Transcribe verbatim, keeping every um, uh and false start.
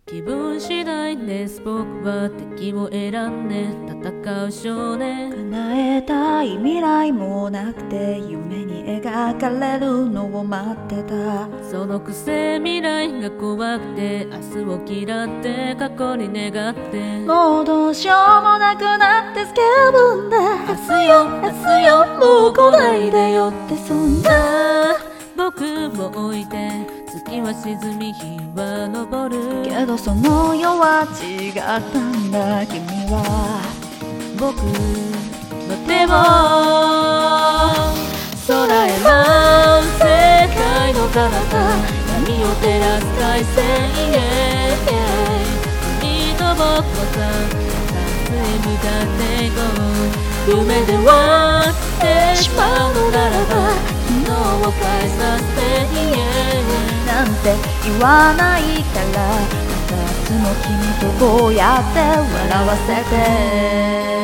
気分次第です僕は敵を選んで戦う少年。 叶えたい未来もなくて夢に描かれるのを待ってた。 そのくせ未来が怖くて明日を嫌って過去に願って、 もうどうしようもなくなってスケブンで明日よ明日よもう来ないでよってそんな僕を置いて月は沈み日は昇るけどその世は違ったんだ。君は僕の手を空へ舞う世界の彼方、闇を照らす快晴へ君と僕はさ夏へ向かっていこう。夢で割ってしまうのならば昨日を返させてなんて言わないから、また明日も君とこうやって笑わせて